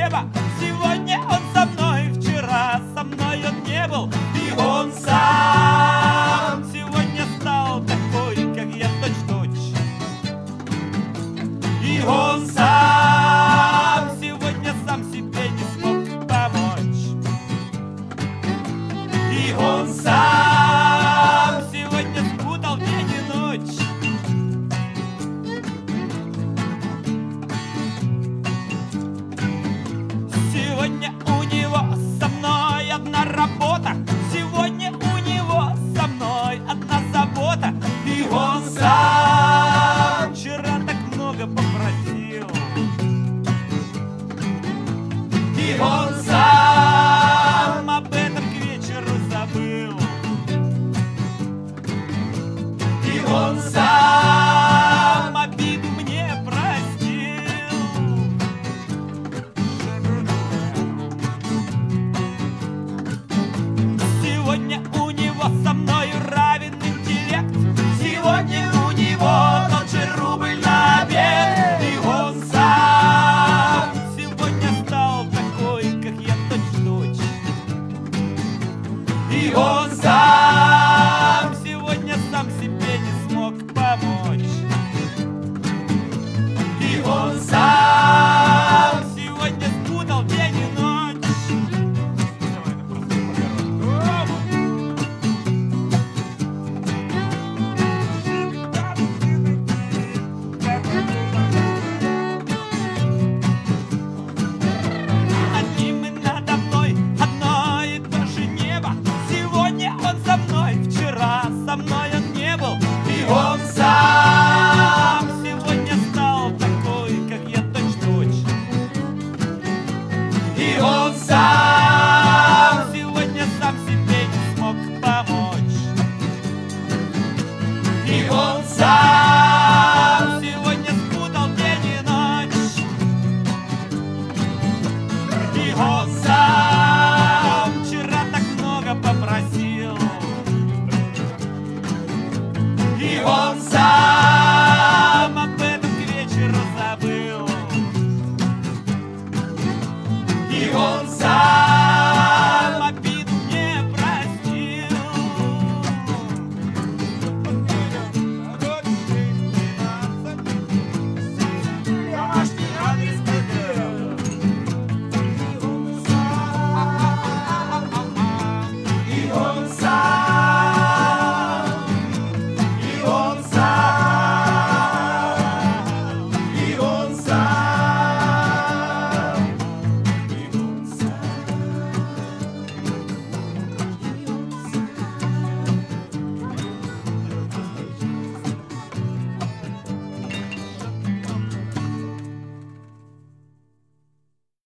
неба. Сегодня он со мной, вчера со мной он не был. И он сам сегодня стал такой, как я, точь-точь. И он сам сегодня сам себе не смог помочь. И он сам сегодня спутал день и ночь. Сегодня у него со мной одна работа. Сегодня у него со мной одна забота. И он сам вчера так много попросил. И он сам об этом к вечеру забыл. И он сам обиду мне простил. Сегодня у него со мною равен интеллект. Сегодня у него тот же рубль на обед. И он сам сегодня стал такой, как я, точь-точь. И он сам сегодня сам себе не смог помочь. И он сам сегодня спутал день и ночь. Над ним и надо мной одно и то же небо. Сегодня он со мной, вчера со мной он не был. И он сам сегодня стал такой, как я, точь-точь. И он сам сегодня сам себе не смог помочь. И он сам сегодня спутал день и ночь. И он сам вчера так много попросил. И он сам об этом к вечеру забыл. И он